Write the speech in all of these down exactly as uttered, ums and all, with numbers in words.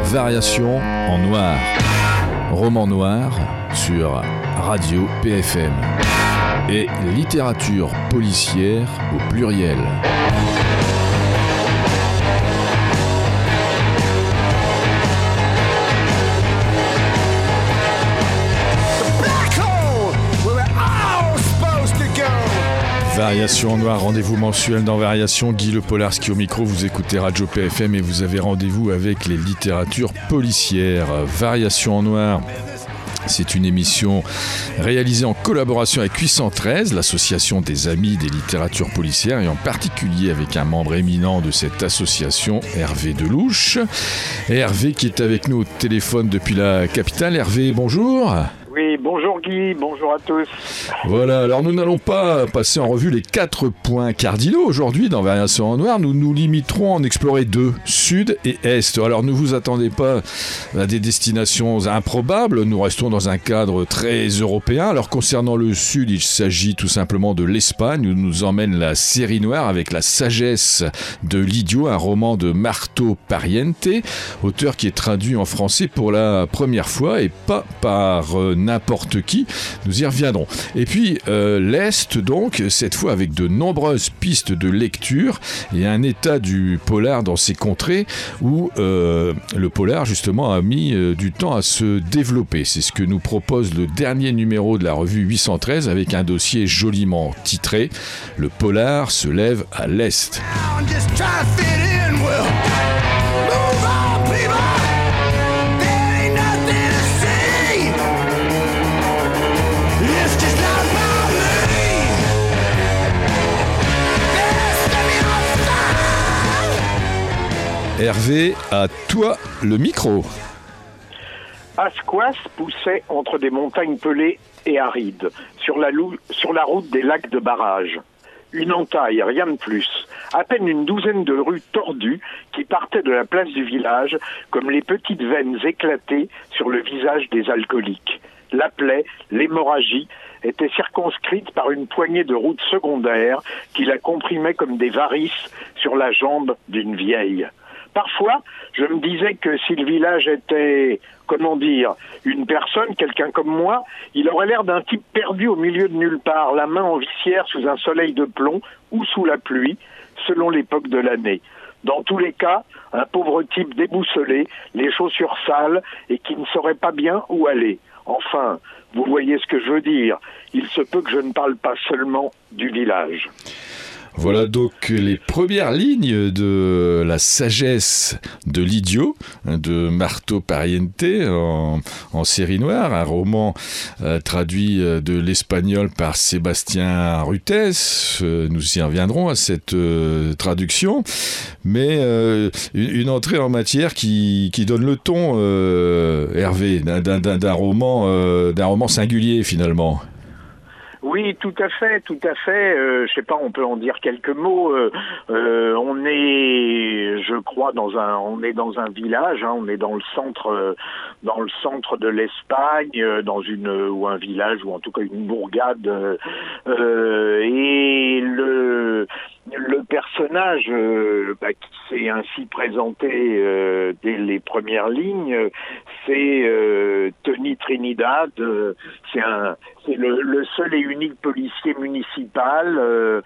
Variation en noir. Roman noir sur Radio P F M. Et littérature policière au pluriel. Variation en noir, rendez-vous mensuel dans Variation. Guy Le Polarski au micro, vous écoutez Radio P F M et vous avez rendez-vous avec les littératures policières. Variation en noir, c'est une émission réalisée en collaboration avec huit cent treize, l'association des amis des littératures policières, et en particulier avec un membre éminent de cette association, Hervé Delouche. Et Hervé qui est avec nous au téléphone depuis la capitale. Hervé, bonjour. Oui, bonjour Guy, bonjour à tous. Voilà, alors nous n'allons pas passer en revue les quatre points cardinaux aujourd'hui dans Variation en noir, nous nous limiterons à en explorer deux, sud et est. Alors ne vous attendez pas à des destinations improbables, nous restons dans un cadre très européen. Alors concernant le sud, il s'agit tout simplement de l'Espagne où nous emmène la série noire avec La sagesse de l'idiot, un roman de Marto Pariente, auteur qui est traduit en français pour la première fois et pas par euh, n'importe qui, nous y reviendrons. Et puis euh, l'Est donc, cette fois avec de nombreuses pistes de lecture et un état du polar dans ces contrées où euh, le polar justement a mis euh, du temps à se développer. C'est ce que nous propose le dernier numéro de la revue huit cent treize avec un dossier joliment titré « Le polar se lève à l'Est ». Hervé, à toi le micro. Asquas poussait entre des montagnes pelées et arides, sur la, lou- sur la route des lacs de barrage. Une entaille, rien de plus. À peine une douzaine de rues tordues qui partaient de la place du village comme les petites veines éclatées sur le visage des alcooliques. La plaie, l'hémorragie, était circonscrite par une poignée de routes secondaires qui la comprimaient comme des varices sur la jambe d'une vieille. Parfois, je me disais que si le village était, comment dire, une personne, quelqu'un comme moi, il aurait l'air d'un type perdu au milieu de nulle part, la main en visière sous un soleil de plomb ou sous la pluie, selon l'époque de l'année. Dans tous les cas, un pauvre type déboussolé, les chaussures sales et qui ne saurait pas bien où aller. Enfin, vous voyez ce que je veux dire. Il se peut que je ne parle pas seulement du village. Voilà donc les premières lignes de La sagesse de l'idiot de Marto Pariente en, en série noire, un roman euh, traduit de l'espagnol par Sébastien Rutez. Euh, nous y reviendrons à cette euh, traduction, mais euh, une, une entrée en matière qui, qui donne le ton, euh, Hervé, d'un, d'un, d'un, roman, euh, d'un roman singulier finalement. Oui, tout à fait, tout à fait. Euh, je sais pas, on peut en dire quelques mots. Euh, euh, on est, je crois, dans un, on est dans un village. Hein, on est dans le centre, euh, dans le centre de l'Espagne, euh, dans une ou un village ou en tout cas une bourgade. Euh, et le le personnage euh, bah, qui s'est ainsi présenté euh, dès les premières lignes, c'est euh, Tony Trinidad. Euh, c'est un, c'est le, le seul et unique policier municipal euh,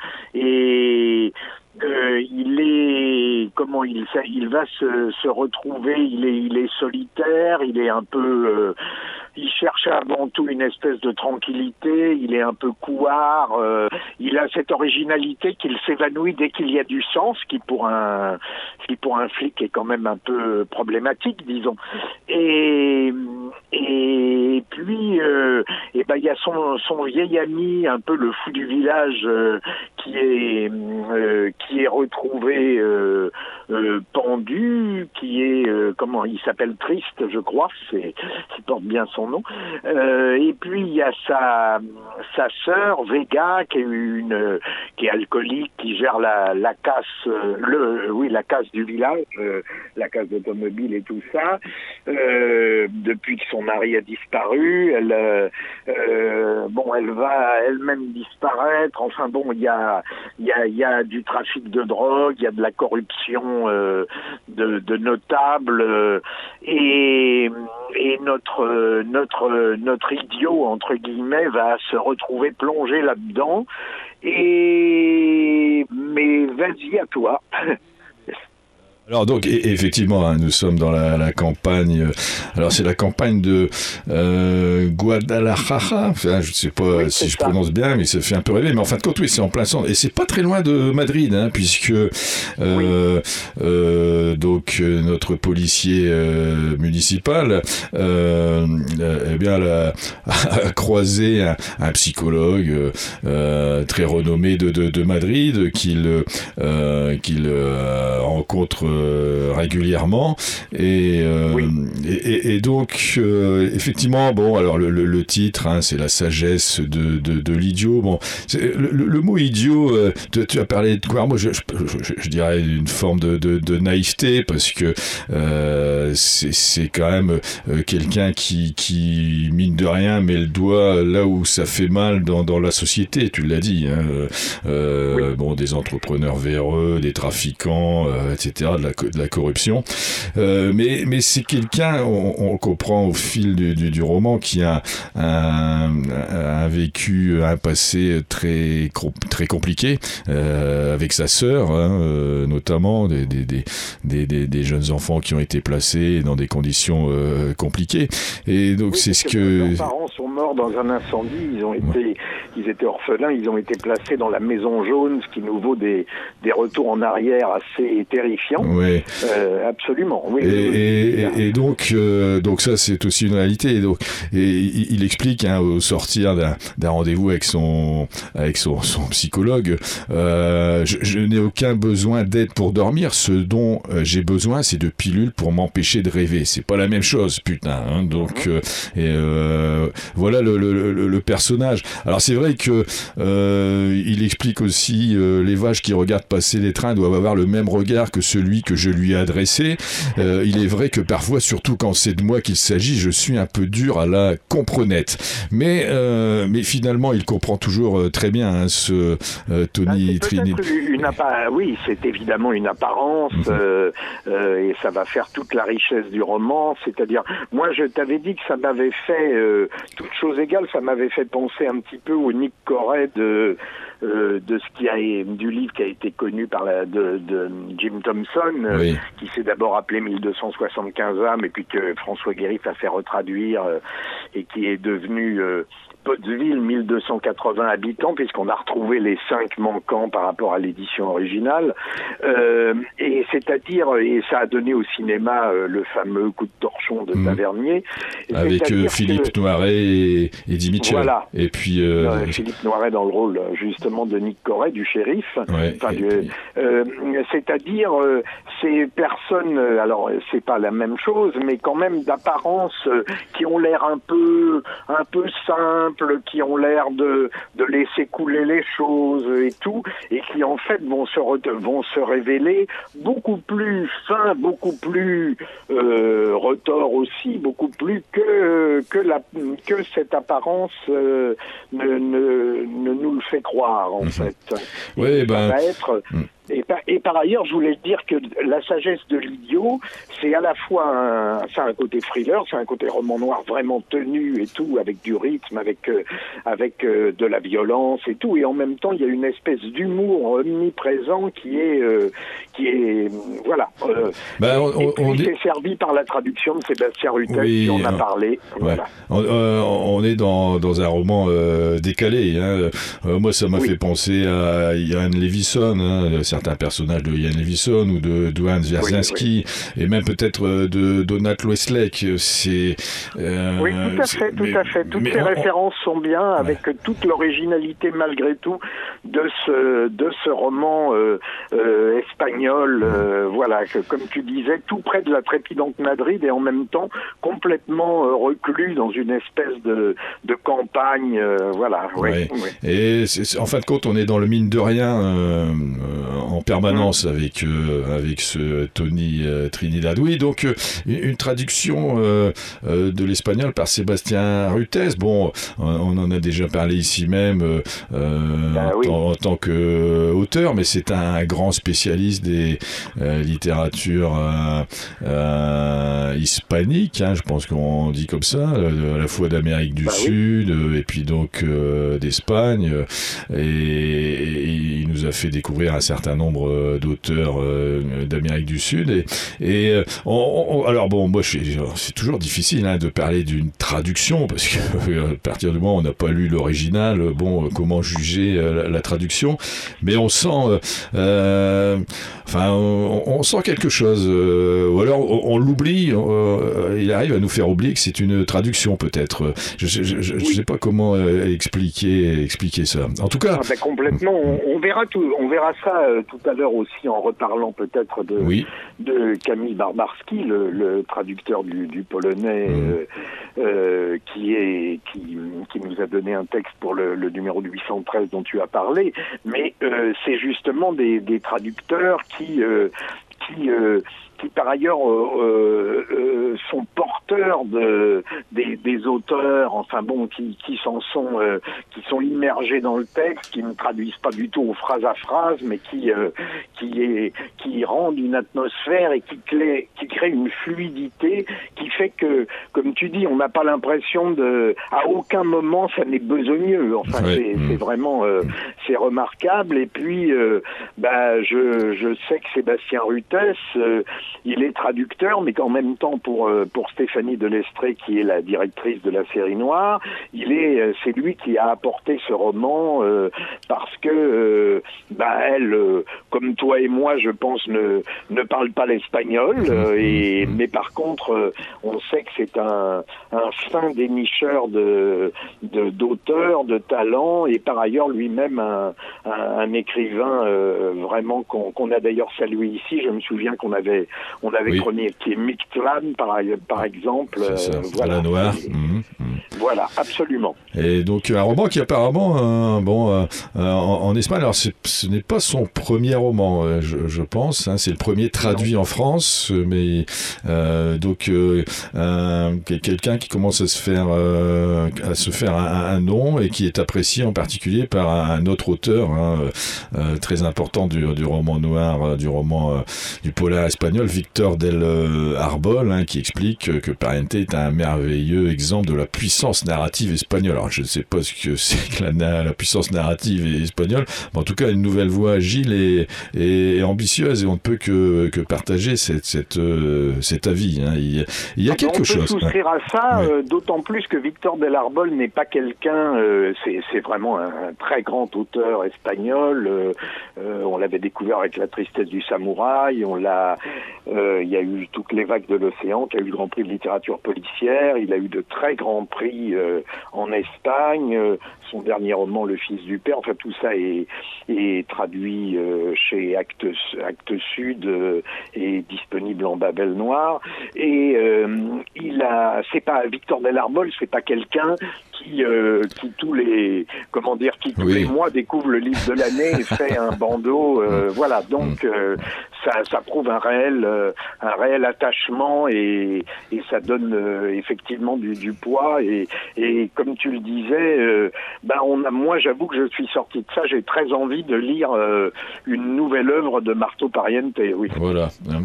et euh, il est comment il il va se, se retrouver. Il est il est solitaire. Il est un peu euh, il cherche avant tout une espèce de tranquillité, il est un peu couard, euh, il a cette originalité qu'il s'évanouit dès qu'il y a du sang, ce qui pour un, ce qui pour un flic est quand même un peu problématique, disons. Et, et puis, euh, et ben il y a son, son vieil ami, un peu le fou du village, euh, qui est, euh, qui est retrouvé euh, euh, pendu, qui est, euh, comment il s'appelle, Triste, je crois, c'est, qui porte bien son son nom. Euh, et puis il y a sa sa sœur Vega qui est une qui est alcoolique, qui gère la la casse le oui la casse du village, euh, la casse d'automobile et tout ça. Euh, depuis que son mari a disparu, elle euh, bon elle va elle-même disparaître. Enfin bon, il y a il y a il y a du trafic de drogue, il y a de la corruption euh, de, de notables euh, et et notre notre notre idiot entre guillemets va se retrouver plongé là-dedans. Et mais vas-y, à toi. Alors donc et, effectivement, hein, nous sommes dans la, la campagne. Euh, alors c'est la campagne de euh, Guadalajara. Enfin, je ne sais pas oui, si je ça. prononce bien, mais ça fait un peu rêver. Mais en fin de compte, oui, c'est en plein centre et c'est pas très loin de Madrid, hein, puisque euh, oui. euh, donc euh, notre policier euh, municipal, euh, euh, eh bien, a, a croisé un, un psychologue euh, très renommé de, de, de Madrid qu'il euh, qu'il euh, rencontre Euh, régulièrement et, euh, oui. et, et donc euh, effectivement bon alors le, le, le titre hein, c'est la sagesse de, de, de l'idiot. Bon le, le, le mot idiot euh, tu, tu as parlé de quoi? Moi je, je, je, je dirais une forme de, de, de naïveté parce que euh, c'est, c'est quand même euh, quelqu'un qui, qui mine de rien met le doigt là où ça fait mal dans, dans la société, tu l'as dit hein, euh, oui. Bon des entrepreneurs véreux, des trafiquants euh, etc, de la, de la corruption. Euh, mais, mais c'est quelqu'un, on, on comprend au fil du, du, du roman, qui a un, un vécu, un passé très, très compliqué, euh, avec sa sœur, hein, euh, notamment, des, des, des, des, des jeunes enfants qui ont été placés dans des conditions euh, compliquées. Et donc, oui, c'est ce que... Leurs parents sont morts dans un incendie, ils ont été, ouais. ils étaient orphelins, ils ont été placés dans la maison jaune, ce qui nous vaut des, des retours en arrière assez terrifiants. Ouais. Euh, absolument. Oui. Et, et, et, et donc, euh, donc ça, c'est aussi une réalité. Et donc, et il, il explique hein, au sortir d'un, d'un rendez-vous avec son, avec son, son psychologue, euh, je, je n'ai aucun besoin d'aide pour dormir. Ce dont euh, j'ai besoin, c'est de pilules pour m'empêcher de rêver. C'est pas la même chose, putain. Hein, donc, euh, et euh, voilà le, le, le, le personnage. Alors c'est vrai que euh, il explique aussi euh, les vaches qui regardent passer les trains doivent avoir le même regard que celui que je lui ai adressé. Euh, il est vrai que parfois, surtout quand c'est de moi qu'il s'agit, je suis un peu dur à la comprenette. Mais, euh, mais finalement, il comprend toujours euh, très bien hein, ce euh, Tony ah, Trini. Une appa- oui, c'est évidemment une apparence mmh. euh, euh, et ça va faire toute la richesse du roman. C'est-à-dire, moi, je t'avais dit que ça m'avait fait, euh, toute chose égale, ça m'avait fait penser un petit peu au Nick Corey de Euh, de ce qui a du livre qui a été connu par la de, de Jim Thompson, oui. euh, qui s'est d'abord appelé mille deux cent soixante-quinze âmes et puis que François Guérif a fait retraduire euh, et qui est devenu euh, Pottsville, mille deux cent quatre-vingts habitants, puisqu'on a retrouvé les cinq manquants par rapport à l'édition originale. Euh, et c'est-à-dire, et ça a donné au cinéma euh, le fameux coup de torchon de mmh. Tavernier. Avec euh, Philippe que... Noiret et Eddie Mitchell. Voilà. Et puis euh... euh, Philippe Noiret dans le rôle justement de Nick Corey, du shérif. Ouais, enfin, du, puis... euh, c'est-à-dire euh, ces personnes, alors c'est pas la même chose, mais quand même d'apparence euh, qui ont l'air un peu, un peu simples, qui ont l'air de, de laisser couler les choses et tout, et qui en fait vont se, re- vont se révéler beaucoup plus fins, beaucoup plus euh, retors aussi, beaucoup plus que, que, la, que cette apparence euh, ne, ne, ne nous le fait croire en mmh. fait. Oui, ben... Ça va être... Mmh. Et par, et par ailleurs, je voulais dire que la sagesse de l'idiot, c'est à la fois un, ça a un côté thriller, c'est un côté roman noir vraiment tenu et tout, avec du rythme, avec euh, avec euh, de la violence et tout, et en même temps, il y a une espèce d'humour omniprésent qui est euh, qui est voilà. Euh, ben, on, et puis, on c'est est... servi par la traduction de Sébastien Rutel, oui, qui en a euh, parlé. Ouais. Voilà. On, euh, on est dans dans un roman euh, décalé. Hein. Euh, moi, ça m'a oui. fait penser à Ian Levison, hein, certains personnages de Ian Levison ou de Duane Wierzynski, oui, oui. et même peut-être de Donald Westlake. C'est euh, oui, tout à fait, tout mais, à fait. Toutes ces on, références on... sont bien, avec ouais. toute l'originalité malgré tout de ce de ce roman euh, euh, espagnol. espagnol, euh, voilà, que, comme tu disais, tout près de la trépidante Madrid et en même temps complètement euh, reclus dans une espèce de, de campagne, euh, voilà. Ouais. Ouais. Ouais. Et c'est, en fin de compte, on est dans le mine de rien euh, euh, en permanence mmh. avec euh, avec ce Tony euh, Trinidad. Oui, donc euh, une traduction euh, euh, de l'espagnol par Sébastien Rutes. Bon, on en a déjà parlé ici même euh, bah, oui. en, en tant qu'auteur, mais c'est un grand spécialiste des euh, littératures euh, euh, hispaniques, hein, je pense qu'on dit comme ça, euh, à la fois d'Amérique du bah, Sud oui. euh, et puis donc euh, d'Espagne. Et, et il nous a fait découvrir un certain nombre d'auteurs euh, d'Amérique du Sud. Et, et on, on, alors bon, moi, je, c'est toujours difficile hein, de parler d'une traduction parce que à partir du moment où on n'a pas lu l'original, bon, comment juger la, la traduction? Mais on sent, euh, enfin, on, on sent quelque chose. Euh, ou alors on, on l'oublie. Euh, il arrive à nous faire oublier que c'est une traduction, peut-être. Je ne oui. sais pas comment euh, expliquer, expliquer ça. En tout cas, ah ben complètement. On, on verra tout. On verra ça euh, tout à l'heure aussi en reparlant peut-être de, oui. de Camille Barbarski, le, le traducteur du, du polonais, mmh. euh, euh, qui est qui, qui nous a donné un texte pour le, le numéro huit cent treize dont tu as parlé. Mais euh, c'est justement des, des traducteurs qui euh, qui euh, qui par ailleurs euh, euh, sont porteurs de des, des auteurs, enfin bon, qui qui s'en sont euh, qui sont immergés dans le texte, qui ne traduisent pas du tout phrase à phrase, mais qui euh, qui est qui rendent une atmosphère et qui crée qui crée une fluidité qui fait que, comme tu dis, on n'a pas l'impression de, à aucun moment ça n'est besogneux. Enfin, ouais. c'est, c'est vraiment euh, c'est remarquable. Et puis, euh, bah, je je sais que Sébastien Rutes, euh, il est traducteur, mais qu'en même temps pour euh, pour Stéphanie Delestré, qui est la directrice de la série Noire, il est c'est lui qui a apporté ce roman euh, parce que euh, bah elle, euh, comme toi et moi, je pense ne ne parle pas l'espagnol, euh, et mais par contre, euh, on sait que c'est un un fin dénicheur de, de d'auteurs, de talents, et par ailleurs lui-même un un, un écrivain euh, vraiment qu'on qu'on a d'ailleurs salué ici. Je me souviens qu'on avait on avait oui. chroniqué Mictlan par par exemple. C'est ça, euh, voilà. La Noire. Et, mmh, mmh. Voilà, absolument. Et donc un roman qui apparemment, euh, bon, euh, en, en Espagne, alors c'est, ce n'est pas son premier roman, euh, je, je pense. Hein, c'est le premier traduit non. en France, mais euh, donc euh, un, quelqu'un qui commence à se faire euh, à se faire un, un nom et qui est apprécié en particulier par un autre auteur hein, euh, très important du, du roman noir, du roman euh, du polar espagnol, Victor del Arbol, hein, qui explique que Pariente est un merveilleux exemple de la puissance narrative espagnole. Alors je ne sais pas ce que c'est que la, la puissance narrative espagnole, mais en tout cas une nouvelle voix agile et, et, et ambitieuse, et on ne peut que, que partager cette, cette, euh, cet avis. Hein. Il, il y a ah, quelque chose. On peut souscrire hein. à ça, ouais. euh, d'autant plus que Victor del Arbol n'est pas quelqu'un, euh, c'est, c'est vraiment un, un très grand auteur espagnol. Euh, euh, on l'avait découvert avec La tristesse du samouraï, on l'a, euh, il y a eu Toutes les vagues de l'océan, qui a eu le Grand Prix de littérature policière, il a eu de très grands prix euh, en Espagne, euh, son dernier roman Le Fils du Père, enfin tout ça est, est traduit euh, chez Actes, Actes Sud euh, et disponible en Babel Noir. Et euh, il a, c'est pas Victor del Arbol, c'est pas quelqu'un qui, euh, qui tous les, comment dire, qui tous oui. les mois découvre le livre de l'année et fait un bandeau. Euh, voilà, donc euh, ça, ça prouve un réel, euh, un réel attachement et, et ça donne euh, effectivement du, du poids. Et, et comme tu le disais, euh, ben on a, moi j'avoue que je suis sorti de ça, j'ai très envie de lire euh, une nouvelle œuvre de Marto Pariente. Oui. Voilà.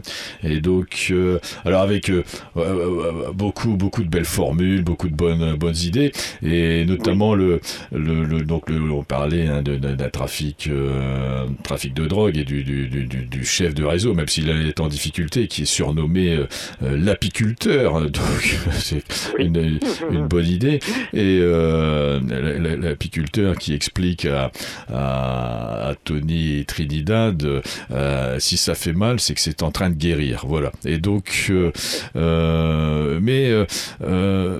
Et donc, euh, alors avec euh, euh, beaucoup, beaucoup de belles formules, beaucoup de bonnes, bonnes idées. Et notamment oui. le, le, le donc le, on parlait hein, de, de, d'un trafic, euh, trafic de drogue et du, du, du, du chef de réseau, même s'il est en difficulté, qui est surnommé euh, l'apiculteur. Donc c'est oui. une, une bonne idée. Et euh, l'apiculteur qui explique à, à, à Tony Trinidad euh, si ça fait mal, c'est que c'est en train de guérir. Voilà. Et donc, euh, euh, mais euh, euh,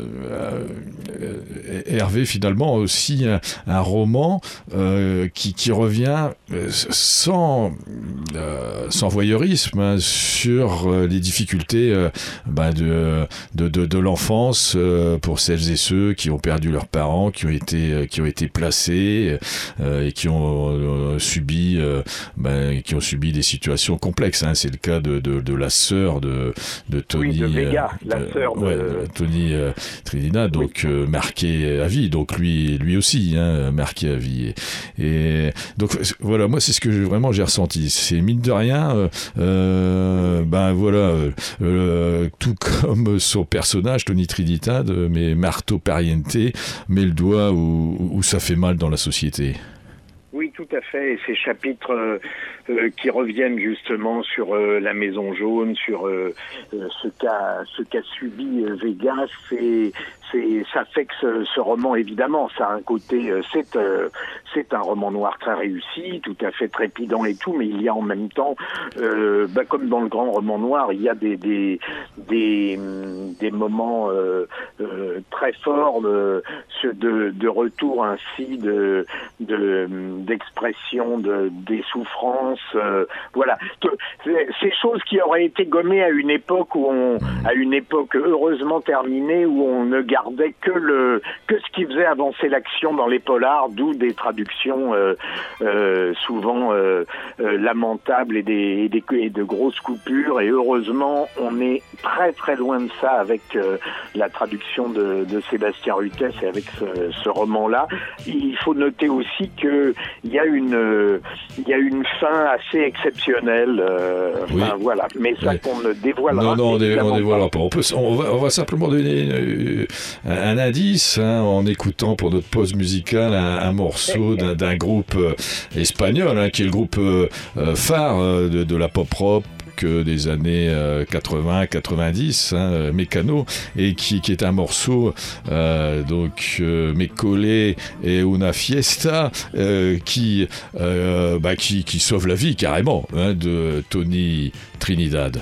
Hervé finalement aussi un, un roman euh, qui, qui revient sans, euh, sans voyeurisme hein, sur euh, les difficultés euh, bah, de, de, de, de l'enfance euh, pour celles et ceux qui ont perdu leurs parents, qui ont été, euh, qui ont été placés euh, et qui ont euh, subi, euh, bah, qui ont subi des situations complexes. Hein. C'est le cas de, de, de la sœur de, de Tony, oui, de Vega, euh, la de, sœur de... ouais, de Tony euh, Trinidad, donc oui. euh, marqué à vie. Donc lui, lui aussi, hein, marqué à vie. Et, et donc voilà, moi c'est ce que j'ai, vraiment j'ai ressenti. C'est mine de rien, euh, euh, ben voilà, euh, tout comme son personnage Tony Trinidad, mais Marto Pariente met le doigt où, où ça fait mal dans la société. Oui, tout à fait. Et ces chapitres euh, euh, qui reviennent justement sur euh, la Maison Jaune, sur euh, euh, ce qu'a ce qu'a subi euh, Vegas, c'est c'est ça fait que ce, ce roman, évidemment, ça a un côté, euh, c'est euh, c'est un roman noir très réussi, tout à fait trépidant et tout, mais il y a en même temps, euh, bah, comme dans le grand roman noir, il y a des des des, des moments euh, euh, très forts de, de de retour ainsi de de d'expression de, des souffrances, euh, voilà. Ces choses qui auraient été gommées à une époque où on, à une époque heureusement terminée, où on ne gardait que le, que ce qui faisait avancer l'action dans les polars, d'où des traductions euh, euh, souvent euh, euh, lamentables et des, et des et de grosses coupures. Et heureusement, on est très très loin de ça avec euh, la traduction de, de Sébastien Rutès et avec ce, ce roman-là. Il faut noter aussi que il y a une euh, il y a une fin assez exceptionnelle, euh, oui. Enfin, voilà, mais ça oui. qu'on ne dévoilera non non on, dé, on dévoilera pas. pas on, peut, on, va, on va simplement donner euh, un, un indice hein, en écoutant pour notre pause musicale un, un morceau d'un, d'un groupe euh, espagnol hein, qui est le groupe euh, phare euh, de, de la pop rock que des années euh, quatre-vingts quatre-vingt-dix, hein, Mecano, et qui, qui est un morceau euh, donc euh, Mécole et una fiesta euh, qui, euh, bah, qui qui sauve la vie carrément hein, de Tony Trinidad.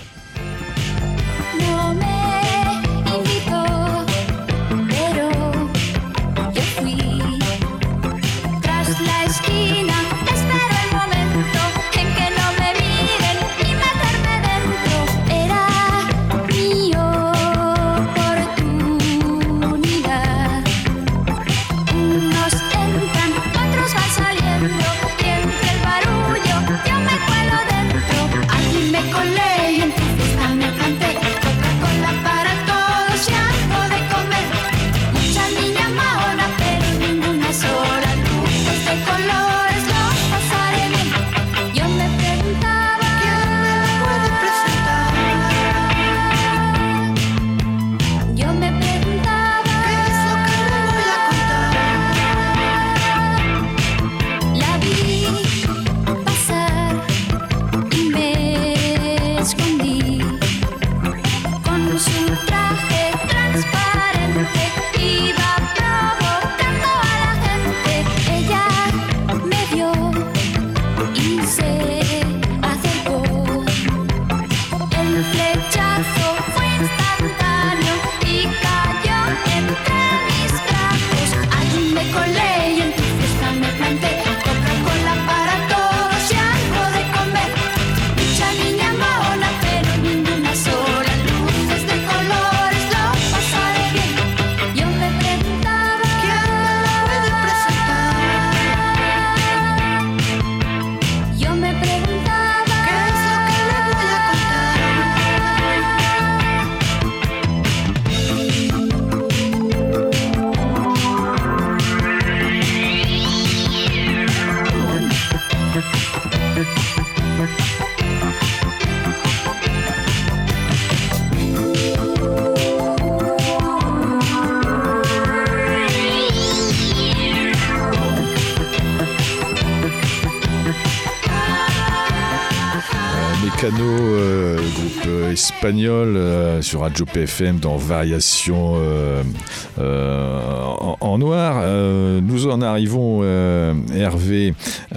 Euh, groupe euh, espagnol euh, sur Radio P F M dans Variation euh, euh, en, en noir. Euh, nous en arrivons, euh, Hervé,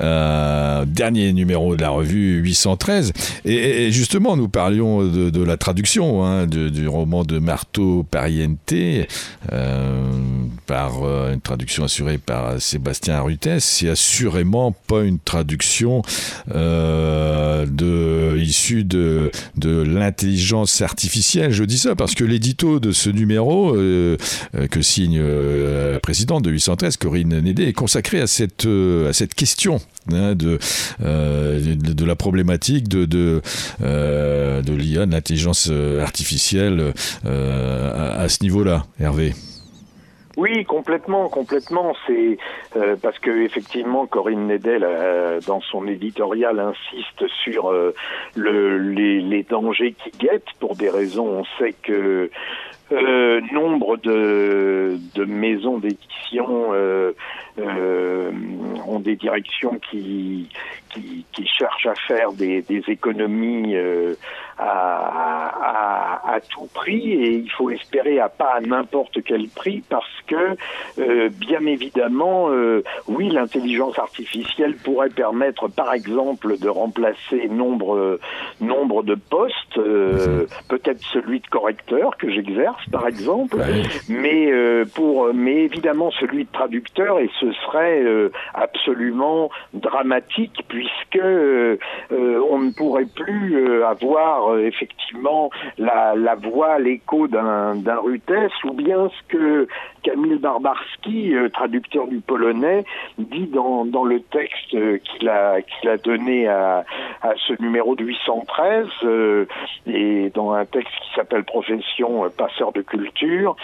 euh, dernier numéro de la revue huit cent treize. Et, et justement, nous parlions de, de la traduction hein, de, du roman de Marto Pariente, euh, par euh, une traduction assurée par Sébastien Rutès. C'est assurément pas une traduction euh, de euh, issu de, de l'intelligence artificielle. Je dis ça parce que l'édito de ce numéro euh, euh, que signe euh, la présidente de huit cent treize, Corinne Nédé, est consacré à cette, euh, à cette question hein, de, euh, de, de la problématique de, de, euh, de l'I A, de l'intelligence artificielle euh, à, à ce niveau-là. Hervé. Oui, complètement, complètement. C'est euh, parce que effectivement, Corinne Nédé, euh, dans son éditorial, insiste sur euh, le, les, les dangers qui guettent pour des raisons. On sait que euh, nombre de, de maisons d'édition euh, euh, ont des directions qui, qui, qui cherchent à faire des, des économies euh, à, à, à tout prix, et il faut espérer à pas à n'importe quel prix parce que, euh, bien évidemment, euh, oui, l'intelligence artificielle pourrait permettre, par exemple, de remplacer nombre, nombre de postes, euh, peut-être celui de correcteur que j'exerce, par exemple, mais euh, pour, mais évidemment celui de traducteur, et ce serait euh, absolument dramatique puisque euh, euh, on ne pourrait plus euh, avoir euh, effectivement la, la voix, l'écho d'un, d'un Rutès, ou bien ce que Kamil Barbarski, euh, traducteur du polonais, dit dans, dans le texte euh, qu'il a, qu'il a donné à, à ce numéro de huit cent treize, euh, et dans un texte qui s'appelle Profession euh, passeur de culture,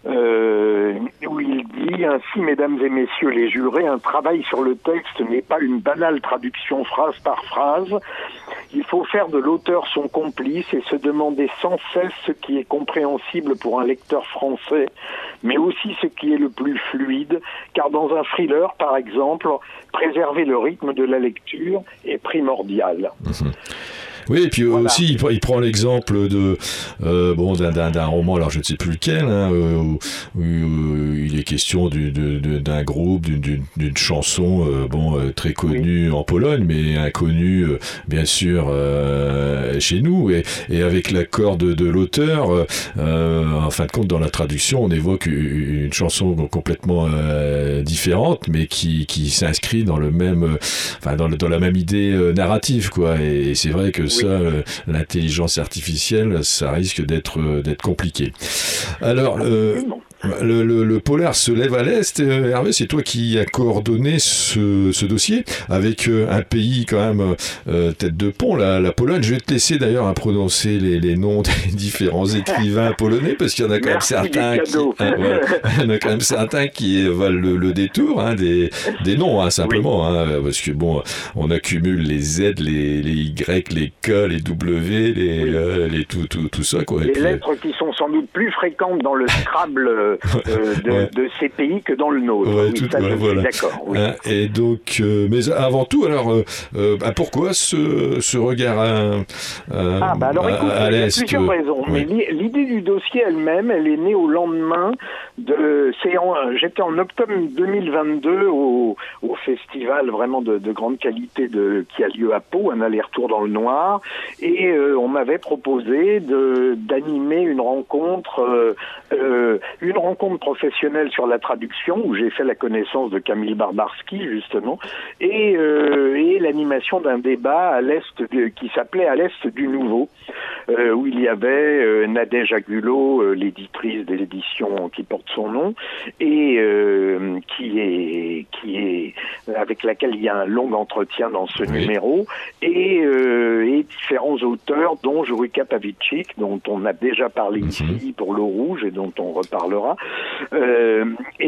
euh, où il dit ainsi, mesdames et messieurs les jurés, un travail sur le texte n'est pas une banale traduction phrase par phrase. Il faut faire de l'auteur son complice et se demander sans cesse ce qui est compréhensible pour un lecteur français, mais aussi ce qui est le plus fluide, car dans un thriller, par exemple, préserver le rythme de la lecture est primordial. Mmh. Oui, et puis voilà. Aussi, il, il prend l'exemple de euh, bon d'un, d'un, d'un roman, alors je ne sais plus lequel, hein, où, où, où il est question du, de, de, d'un groupe, d'une, d'une, d'une chanson, euh, bon euh, très connue oui. en Pologne, mais inconnue euh, bien sûr euh, chez nous, et, et avec l'accord de, de l'auteur, euh, en fin de compte, dans la traduction, on évoque une, une chanson complètement euh, différente, mais qui, qui s'inscrit dans le même, enfin dans, le, dans la même idée euh, narrative, quoi. Et, et c'est vrai que ça, oui. l'intelligence artificielle, ça risque d'être, d'être compliqué. Alors, euh, le, le, le polar se lève à l'Est. Hervé, c'est toi qui as coordonné ce, ce dossier avec un pays quand même euh, tête de pont, la, la Pologne. Je vais te laisser d'ailleurs à prononcer les, les noms des différents écrivains polonais, parce qu'il y en a quand même certains qui, hein, voilà, il y en a quand même certains qui valent le, le détour, hein, des, des noms, hein, simplement, oui. hein, parce que bon, on accumule les Z, les, les Y, les K, les W, les, oui. euh, les tout, tout, tout ça, quoi. Les puis, lettres qui sont sans doute plus fréquentes dans le Scrabble euh, de, ouais. de ces pays que dans le nôtre. Ouais, oui, tout, ça, ouais, je voilà. suis d'accord. Oui. Hein, et donc, euh, mais avant tout, alors, euh, euh, bah, pourquoi ce, ce regard à, à, ah, bah alors, écoute, à, à l'Est? Il y a plusieurs raisons. Ouais. Mais l'idée du dossier elle-même, elle est née au lendemain de. C'est en, j'étais en octobre deux mille vingt-deux au, au festival vraiment de, de grande qualité de, qui a lieu à Pau, un aller-retour dans le noir, et euh, on m'avait proposé de d'animer une rencontre, euh, euh, une rencontre professionnelle sur la traduction, où j'ai fait la connaissance de Kamil Barbarski justement, et, euh, et l'animation d'un débat à l'est de, qui s'appelait À l'Est du Nouveau, euh, où il y avait euh, Nadège Agulot, euh, l'éditrice de l'édition qui porte son nom, et euh, qui est qui est avec laquelle il y a un long entretien dans ce oui. numéro, et, euh, et différents auteurs, dont Jurika Pavicic, dont on a déjà parlé mm-hmm. ici pour l'eau rouge et dont on reparlera, euh,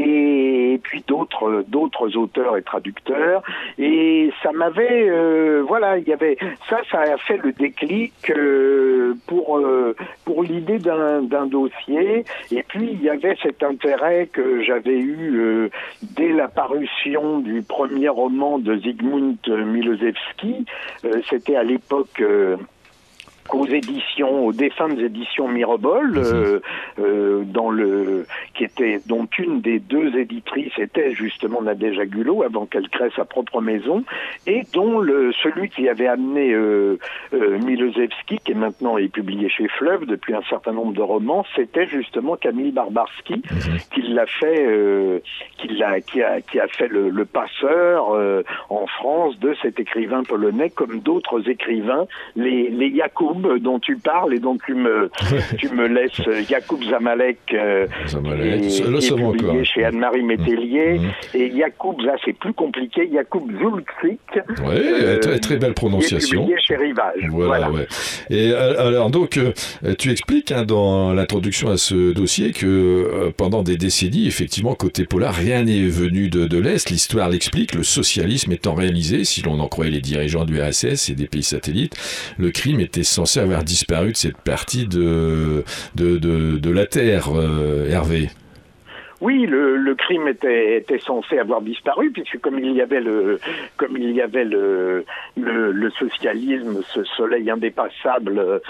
et puis d'autres d'autres auteurs et traducteurs, et ça m'avait euh, voilà, il y avait ça ça a fait le déclic euh, pour euh, pour l'idée d'un d'un dossier, et puis il y avait cet intérêt que j'avais eu euh, dès la parution du premier roman de Zygmunt Milosevski, euh, c'était à l'époque euh, aux éditions, aux défuntes éditions Mirobol, euh, euh, dans le, qui était, dont une des deux éditrices était justement Nadège Agulot avant qu'elle crée sa propre maison, et dont le, celui qui avait amené euh, euh, Milosevski, qui est maintenant est publié chez Fleuve depuis un certain nombre de romans, c'était justement Camille Barbarski, mmh. qui l'a fait, euh, qui l'a, qui a, qui a fait le, le passeur euh, en France de cet écrivain polonais, comme d'autres écrivains, les, les Yacoub dont tu parles et dont tu me, tu me laisses, Yacoub Zamalek, euh, Zamalek. qui est, Là, qui est publié encore. chez Anne-Marie Métellier, mmh. et Yacoub, là c'est plus compliqué, Yacoub Zulczyk. Oui, euh, très, très belle prononciation. Qui est publié chez Rivage. Voilà, voilà. Ouais. Et alors donc, euh, tu expliques hein, dans l'introduction à ce dossier que euh, pendant des décennies, effectivement, côté polar, rien n'est venu de, de l'Est. L'histoire l'explique, le socialisme étant réalisé, si l'on en croyait les dirigeants du R S S et des pays satellites, le crime était censé avoir disparu de cette partie de, de, de, de la Terre, euh, Hervé. Oui, le, le crime était, était censé avoir disparu, puisque comme il y avait le, comme il y avait le, le, le socialisme, ce soleil indépassable,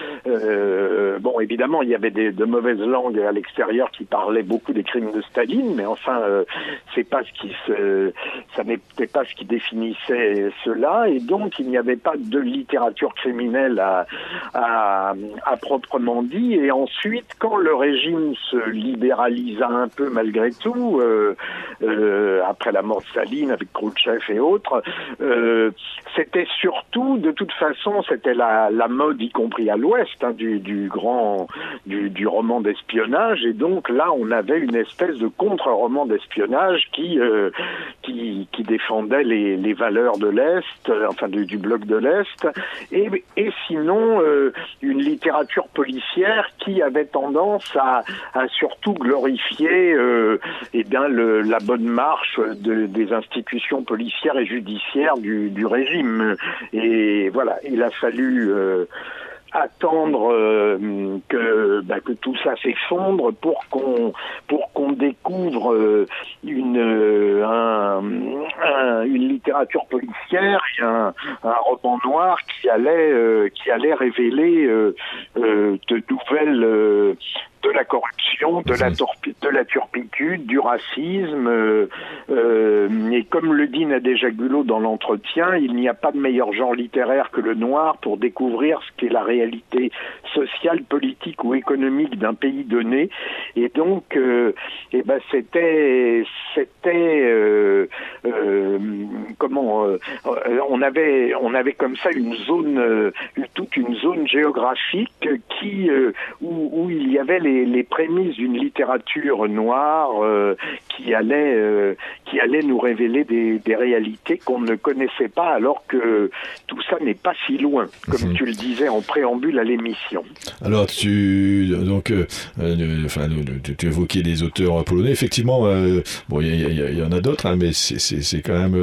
euh, bon, évidemment, il y avait des, de mauvaises langues à l'extérieur qui parlaient beaucoup des crimes de Staline, mais enfin, euh, c'est pas ce qui se, ça n'était pas ce qui définissait cela, et donc il n'y avait pas de littérature criminelle à, à, à proprement dit, et ensuite, quand le régime se libéralisa un peu malgré tout, euh, euh, après la mort de Staline avec Khrouchtchev et autres, euh, c'était surtout, de toute façon, c'était la, la mode, y compris à l'Ouest, hein, du, du grand, du, du roman d'espionnage, et donc là, on avait une espèce de contre-roman d'espionnage qui, euh, qui, qui défendait les, les valeurs de l'Est, euh, enfin du, du bloc de l'Est, et, et sinon, euh, une littérature policière qui avait tendance à, à surtout glorifier euh, Eh bien, le, la bonne marche de, des institutions policières et judiciaires du, du régime. Et voilà, il a fallu euh, attendre euh, que, bah, que tout ça s'effondre pour qu'on pour qu'on découvre euh, une euh, un, un, une littérature policière et un, un roman noir qui allait euh, qui allait révéler euh, euh, de nouvelles euh, de la corruption, de la, torpi- de la turpitude, du racisme, euh, euh, et comme le dit Nadège Agulot dans l'entretien, il n'y a pas de meilleur genre littéraire que le noir pour découvrir ce qu'est la réalité sociale, politique ou économique d'un pays donné, et donc, euh, eh ben c'était, c'était, euh, euh, comment, euh, on avait, on avait comme ça une zone, euh, toute une zone géographique qui, euh, où, où il y avait les Les, les prémices d'une littérature noire euh, qui allait euh, qui allait nous révéler des, des réalités qu'on ne connaissait pas, alors que tout ça n'est pas si loin, comme mmh. tu le disais en préambule à l'émission. Alors tu donc euh, euh, enfin tu, tu évoquais des auteurs polonais. Effectivement, euh, bon il y, y, y en a d'autres, hein, mais c'est, c'est, c'est quand même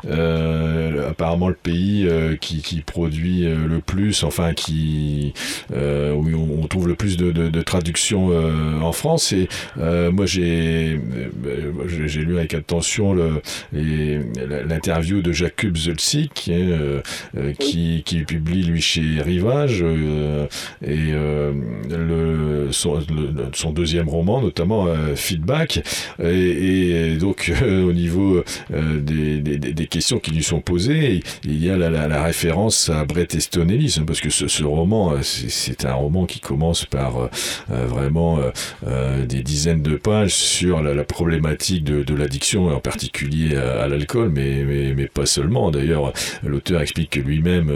euh, apparemment le pays euh, qui, qui produit le plus, enfin qui euh, où on trouve le plus de, de, de traductions Euh, en France. Et euh, moi j'ai, euh, j'ai lu avec attention le, les, l'interview de Jakub Zulczyk euh, euh, qui, qui publie lui chez Rivage euh, et euh, le, son, le, son deuxième roman notamment euh, Feedback, et, et donc euh, au niveau euh, des, des, des questions qui lui sont posées, il y a la, la, la référence à Bret Easton Ellis, parce que ce, ce roman c'est, c'est un roman qui commence par euh, vraiment vraiment euh, euh, des dizaines de pages sur la, la problématique de, de l'addiction, en particulier à, à l'alcool, mais, mais, mais pas seulement. D'ailleurs, l'auteur explique que lui-même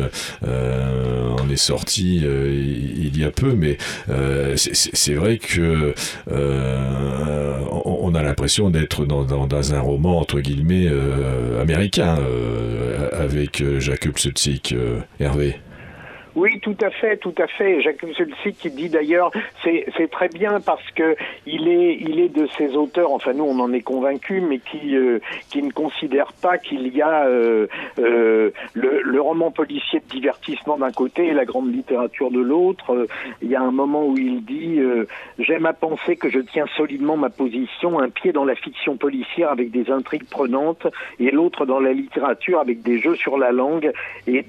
euh, en est sorti euh, il, il y a peu, mais euh, c'est, c'est vrai que euh, on, on a l'impression d'être dans, dans, dans un roman entre guillemets euh, américain euh, avec Jakub Zulczyk, euh, Hervé. Oui, tout à fait, tout à fait. Jakub Zulczyk qui dit d'ailleurs, c'est, c'est très bien parce que il est, il est de ces auteurs, enfin nous on en est convaincus, mais qui, euh, qui ne considèrent pas qu'il y a euh, euh, le, le roman policier de divertissement d'un côté et la grande littérature de l'autre. Euh, il y a un moment où il dit euh, « J'aime à penser que je tiens solidement ma position, un pied dans la fiction policière avec des intrigues prenantes et l'autre dans la littérature avec des jeux sur la langue et des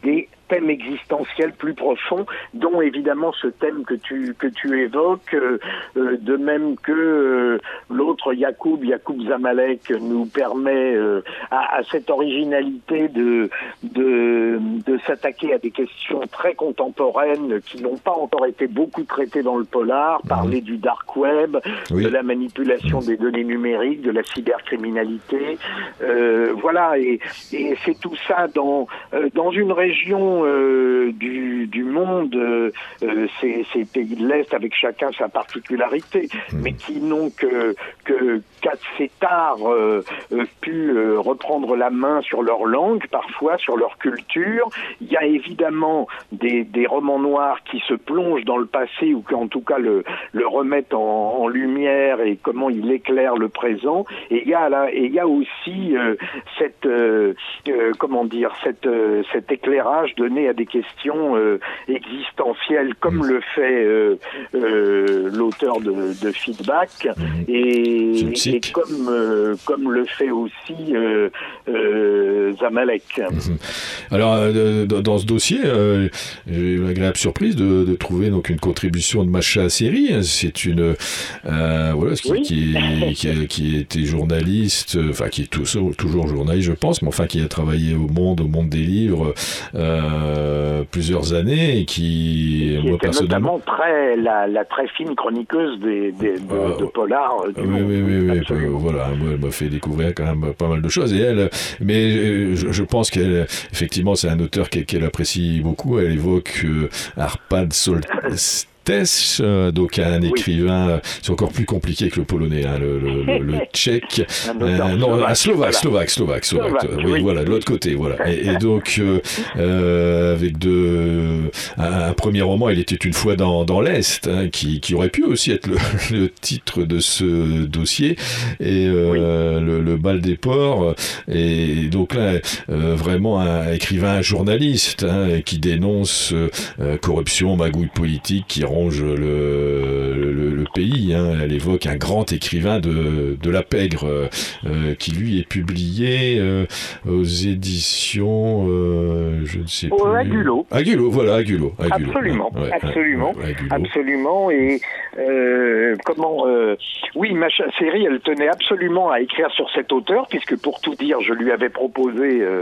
thème existentiel plus profond, dont évidemment ce thème que tu que tu évoques, euh, euh, de même que euh, l'autre Yacoub, Yacoub Zamalek, nous permet euh, à, à cette originalité de de de s'attaquer à des questions très contemporaines qui n'ont pas encore été beaucoup traitées dans le polar, parler du dark web, oui. de la manipulation des données numériques, de la cybercriminalité, euh, voilà, et, et c'est tout ça dans euh, dans une région euh, du du monde, euh, ces, ces pays de l'Est avec chacun sa particularité, mmh. mais qui n'ont que que qu'assez tard euh, pu euh, reprendre la main sur leur langue, parfois sur leur culture. Il y a évidemment des des romans noirs qui se plongent dans le passé ou qui en tout cas le le remettent en, en lumière et comment il éclaire le présent. Et il y a là, et il y a aussi euh, cette euh, euh, comment dire cette euh, cet éclairage donné à des questions euh, existentielles, comme mmh. le fait euh, euh, l'auteur de, de Feedback, mmh. et, et comme euh, comme le fait aussi euh, euh, Zamalek. Mmh. Alors euh, dans ce dossier, euh, j'ai eu l'agréable surprise de, de trouver donc une contribution de Macha Asseri. C'est une euh, voilà qui, oui. qui, est, qui, a, qui était journaliste, enfin qui est tout, toujours journaliste, je pense, mais enfin qui a travaillé au Monde, au Monde des livres euh, plusieurs années et qui, qui moi était personnellement, notamment très la, la très fine chroniqueuse des, des de, euh, de polar. Du oui, monde, oui, oui, oui, oui, voilà, moi, elle m'a fait découvrir quand même pas mal de choses et elle, mais je, je pense qu'elle, effectivement, c'est un auteur qu'elle, qu'elle apprécie beaucoup. Elle évoque euh, Arpad Soltesz. Euh, donc un écrivain, oui. c'est encore plus compliqué que le polonais, hein, le, le, le, le tchèque, euh, non, un slovaque, slovaque, slovaque, slovaque, slovaque oui, oui, voilà, de l'autre côté, voilà. Et, et donc euh, euh, avec de, un, un premier roman, il était une fois dans dans l'Est, hein, qui qui aurait pu aussi être le, le titre de ce dossier, et euh, oui. le, le bal des porcs, et donc là euh, vraiment un écrivain journaliste, hein, qui dénonce euh, corruption, magouille politique, qui ronge le, le, le pays, hein. Elle évoque un grand écrivain de, de la pègre euh, qui lui est publié euh, aux éditions euh, je ne sais oh, plus. Agulot. Agulot, voilà, Agulot. Agulot. Absolument, ouais, absolument, ouais, ouais, absolument. Et euh, comment euh, oui, Macha Asseri, elle tenait absolument à écrire sur cet auteur, puisque pour tout dire, je lui avais proposé euh,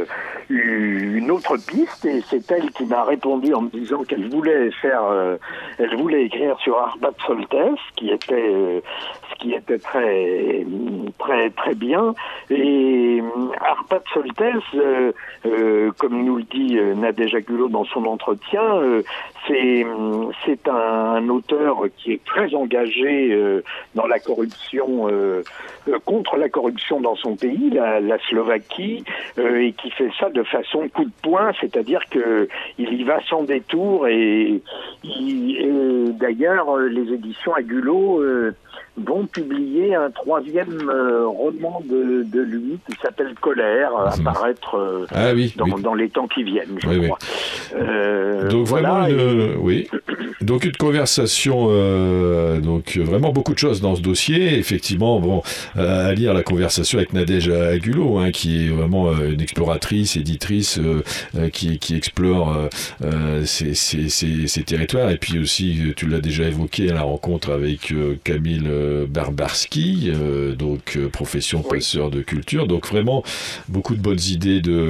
une autre piste, et c'est elle qui m'a répondu en me disant qu'elle voulait faire, euh, elle voulait écrire sur Arpad Soltesz, qui était euh, ce qui était très très très bien. Et Arpad Soltesz, euh, euh, comme nous le dit Nadège Agulot dans son entretien, euh, c'est c'est un, un auteur qui est très engagé euh, dans la corruption, euh, euh, contre la corruption dans son pays, la, la Slovaquie, euh, et qui fait ça de façon coup de poing, c'est-à-dire que il y va sans détour, et, il, et d'ailleurs les éditions Agulot euh, vont publier un troisième euh, roman de, de lui qui s'appelle Colère, mmh. apparaître euh, ah, oui, dans, oui. dans les temps qui viennent, je oui, crois. Oui. Euh, donc voilà, vraiment, une, et... oui. Donc une conversation, euh, donc vraiment beaucoup de choses dans ce dossier. Effectivement, bon, euh, à lire la conversation avec Nadège Agulot, hein, qui est vraiment euh, une exploratrice, éditrice, euh, euh, qui, qui explore euh, ces, ces, ces, ces territoires. Et puis aussi, tu l'as déjà évoqué, la rencontre avec euh, Camille Barbarski, euh, donc euh, profession oui. passeur de culture. Donc vraiment beaucoup de bonnes idées de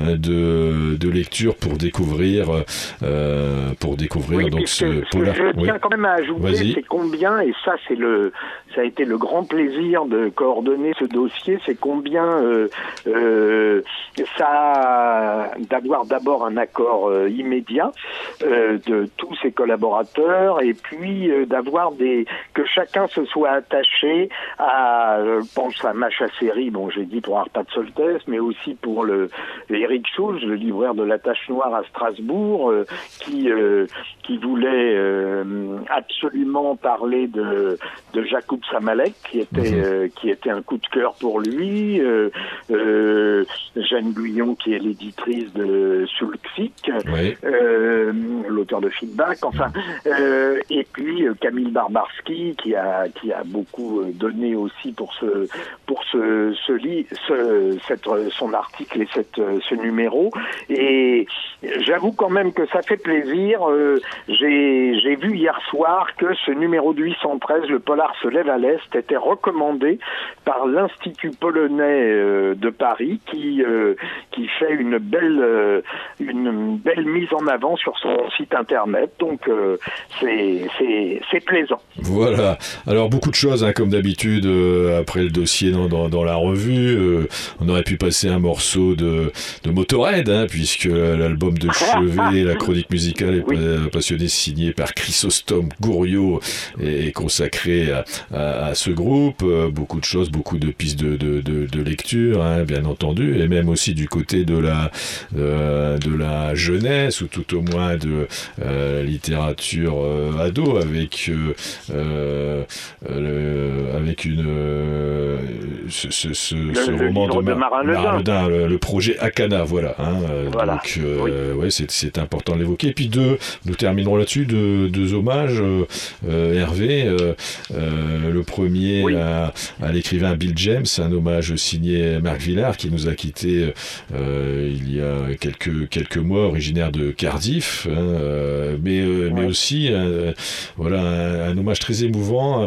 de, de lecture pour découvrir euh, pour découvrir oui, donc ce polar. Je tiens oui. quand même à ajouter, Vas-y. c'est combien, et ça c'est le ça a été le grand plaisir de coordonner ce dossier, c'est combien euh, euh, ça a d'avoir d'abord un accord euh, immédiat euh, de tous ses collaborateurs, et puis euh, d'avoir des que chacun se soit attaché à, je pense à Macha Asseri, bon j'ai dit pour Arpad Soltesz, mais aussi pour le Eric Schulz, le libraire de la Tache Noire à Strasbourg, euh, qui euh, qui voulait euh, absolument parler de de Jakub Samalek, qui était mmh. euh, qui était un coup de cœur pour lui. Euh, euh, Jeanne Guyon, qui est l'éditrice de Sulxic, oui. euh, l'auteur de Feedback. Enfin, euh, et puis euh, Camille Barbarski, qui a qui a beaucoup donné aussi pour ce pour ce ce lit, ce, cette, son article et cette, ce numéro. Et j'avoue quand même que ça fait plaisir. Euh, j'ai j'ai vu hier soir que ce numéro de huit cent treize, le polar se lève à l'Est, était recommandé par l'Institut polonais euh, de Paris, qui euh, qui fait une belle euh, une belle mise en avant sur son site internet. Donc euh, c'est c'est c'est plaisant. Voilà. Alors beaucoup de choses, hein, comme d'habitude, euh, après le dossier dans dans, dans la revue, euh, on aurait pu passer un morceau de de Motorhead, hein, puisque l'album de chevet, la chronique musicale est oui. passionnée, signée par Chrysostome Gouriot, est consacrée à, à, à ce groupe. Euh, beaucoup de choses, beaucoup de pistes de de de, de lecture, hein, bien entendu, et même aussi du côté de la de, de la jeunesse, ou tout au moins de euh, littérature euh, ado, avec euh, euh, le, avec une euh, ce, ce, ce, le, ce le roman de, de Marin Ledin, le, le projet Akana, voilà. Hein, voilà. Donc, euh, oui. ouais, c'est, c'est important de l'évoquer. Et puis deux, nous terminerons là-dessus, deux, deux hommages. Euh, Hervé, euh, euh, le premier oui. à, à l'écrivain Bill James, un hommage signé Marc Villard, qui nous a quittés euh, il y a quelques quelques mois, originaire de Cardiff, hein, euh, mais euh, ouais. mais aussi euh, voilà un, un hommage très émouvant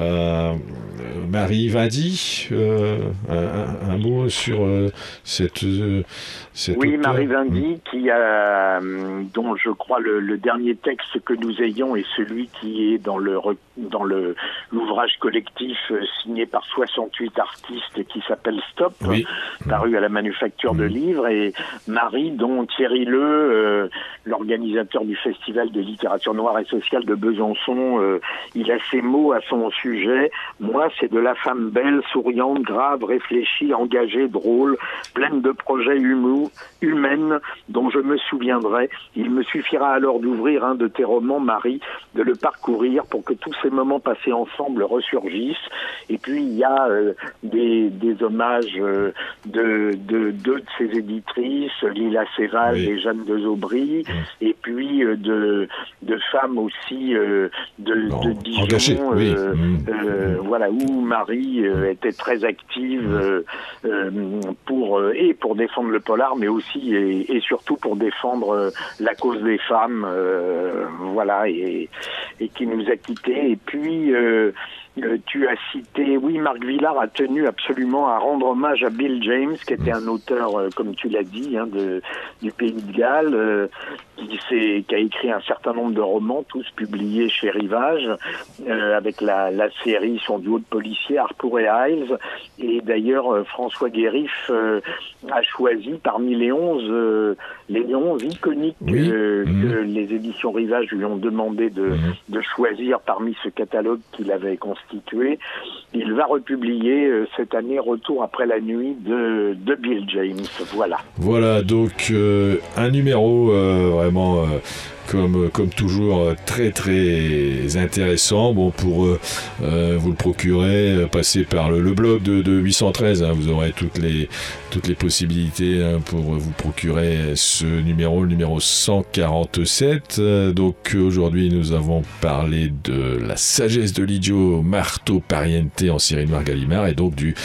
à Marie Vindy. Euh, un, un mot sur euh, cette, euh, cette oui, auteur. Marie Vindy, mmh. qui a, dont je crois le, le dernier texte que nous ayons est celui qui est dans le dans le l'ouvrage collectif signé par soixante-huit artistes qui s'appelle Stop, oui. paru à la Manufacture mmh. de Livres, et Marie, dont Thierry Leu, euh, l'organisateur du Festival de littérature noire et sociale de Besançon, euh, il a ces mots à son sujet. Moi, c'est de la femme belle, souriante, grave, réfléchie, engagée, drôle, pleine de projets humour, humaine, dont je me souviendrai. Il me suffira alors d'ouvrir un de tes romans, Marie, de le parcourir pour que tous ces moments passés ensemble ressurgissent. Et puis, il y a euh, des, des hommages euh, de, de deux de ses éditrices, Lila Séval oui. et Jeanne de Zobry, oui. et puis euh, de, de femmes aussi euh, de, bon, de Dijon, engagées, oui. euh, mmh. euh, voilà, où Marie euh, était très active euh, euh, pour euh, et pour défendre le polar, mais aussi et, et surtout pour défendre euh, la cause des femmes, euh, voilà, et, et qui nous a quittés. Et puis euh, Euh, tu as cité, oui, Marc Villard a tenu absolument à rendre hommage à Bill James, qui était un auteur, euh, comme tu l'as dit, hein, de, du Pays de Galles, euh, qui, s'est, qui a écrit un certain nombre de romans, tous publiés chez Rivage, euh, avec la, la série, son duo de policiers, Harcourt et Hiles. Et d'ailleurs, euh, François Guérif euh, a choisi parmi les onze, euh, les onze iconiques oui. euh, mmh. que les éditions Rivage lui ont demandé de, mmh. de choisir parmi ce catalogue qu'il avait constitué. Il va republier euh, cette année Retour après la nuit de, de Bill James. Voilà. Voilà, donc euh, un numéro euh, vraiment... Euh... Comme, comme toujours, très très intéressant. Bon, pour euh, euh, vous le procurer, passez par le, le blog de, de huit cent treize, hein, vous aurez toutes les, toutes les possibilités hein, pour vous procurer ce numéro, le numéro cent quarante-sept. Euh, donc aujourd'hui, nous avons parlé de La sagesse de l'idiot, Marto Pariente en série noire Gallimard, et donc du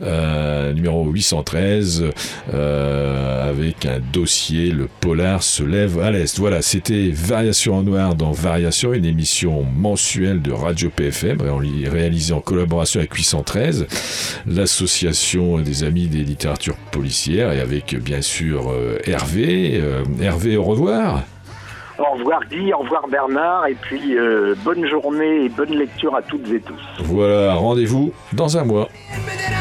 euh, numéro huit cent treize euh, avec un dossier, le polar se lève à l'Est. Voilà, c'était Variation en noir dans Variation, une émission mensuelle de Radio P F M réalisée en collaboration avec huit cent treize, l'association des amis des littératures policières, et avec bien sûr euh, Hervé. Euh, Hervé, au revoir. Au revoir Guy, au revoir Bernard, et puis euh, bonne journée et bonne lecture à toutes et tous. Voilà, rendez-vous dans un mois.